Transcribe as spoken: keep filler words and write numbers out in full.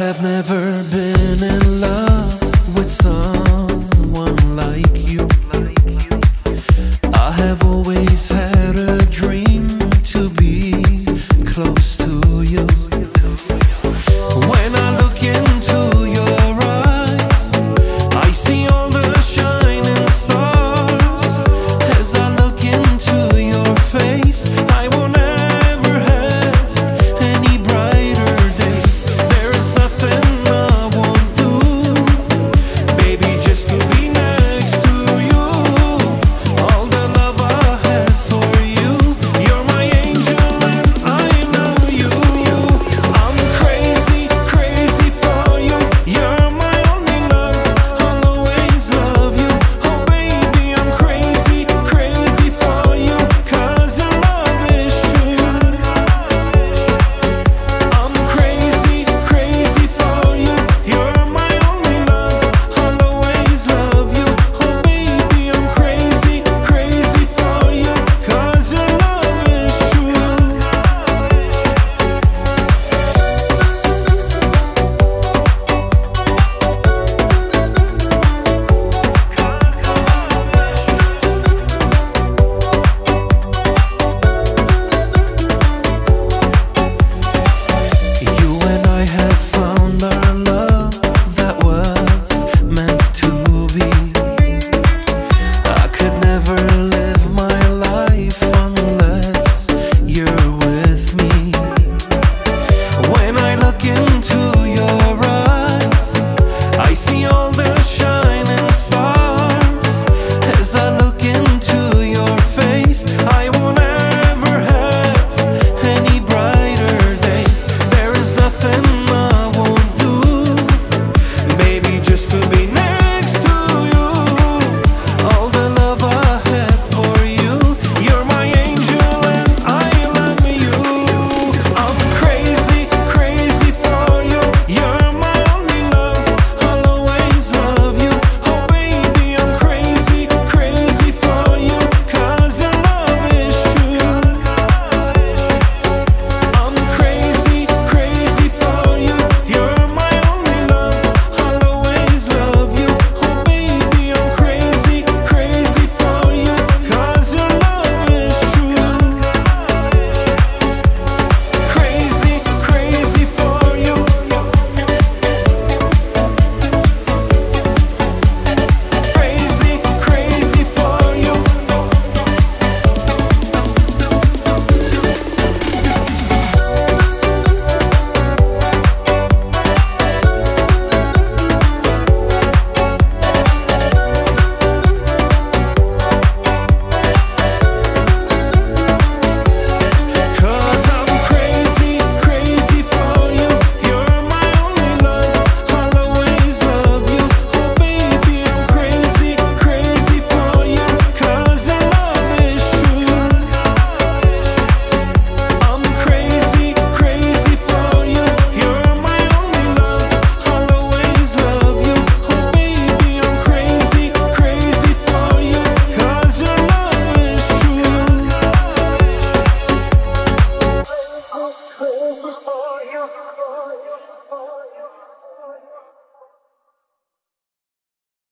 have never been in love with someone like you. I have always had a dream to be close to you. When I look into your eyes, I see all the shining stars. As I look into your face, I will never have any brighter days. There is nothing I won't do, baby, just to be next to you. All the love I have for you, you're my angel and I love you. I'm crazy, crazy for you. You're my only love, I'll always love you. Oh baby, I'm crazy, crazy for you, 'cause your love is true. I'm crazy, crazy for you. You're my only love, I'll always love you. Oh baby, I'm crazy, crazy for you, 'cause your love is true. You and I have found our love that was meant to be. I could never live my life unless you're with me. When I look into your eyes, I see all the shining stars. As I look into your face, I will never have any brighter days. There is nothing I won't do, baby, just to be next to you. All the love I have for you, you're my angel and I love you. I'm crazy, crazy for you. You're my only love, I'll always love you. Oh baby, I'm crazy, crazy for you, 'cause your love is true. I'm crazy, crazy for you. You're my only love, I'll always love you. Oh baby, I'm crazy, crazy for you, 'cause your love is true. Crazy, crazy for you. Crazy, crazy for you. Cause I'm crazy, crazy for you. You're my only love, I'll always love you. Oh baby, I'm crazy, crazy for you, 'cause your love is true. I'm crazy, crazy for you. You're my only love, I'll always love you. Oh baby, I'm crazy, crazy for you, 'cause your love is true. Crazy for you.